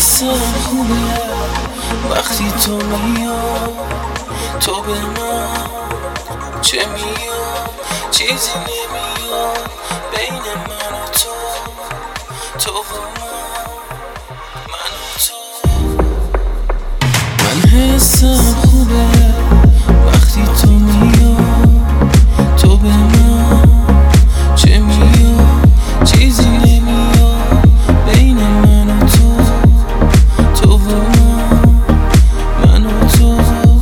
حسم خوبه وقتی تو میای، تو به من چه میاد، چیزی نمیاد بین من و تو، تو و من و تو. من حسم خوبه وقتی تو میای، تو به من چه میاد، چیزی نمیاد بین من و تو، تو و من و تو.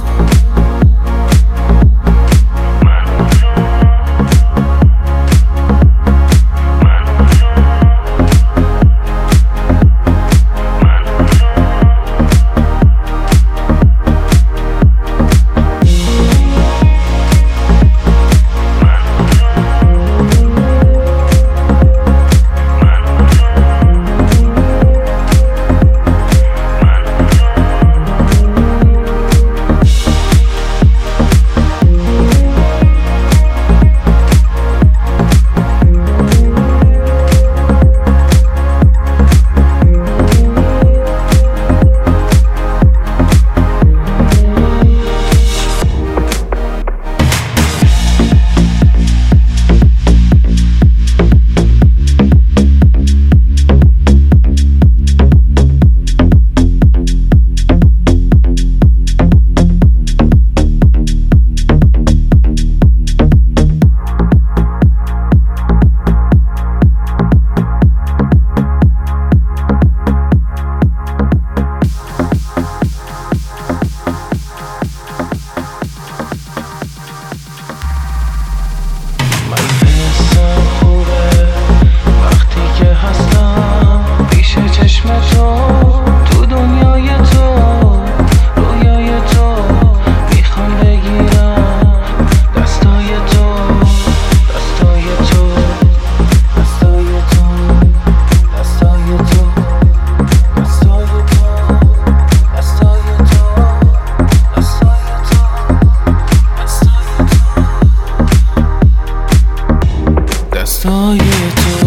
دستای تو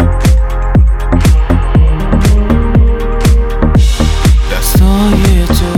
دستای تو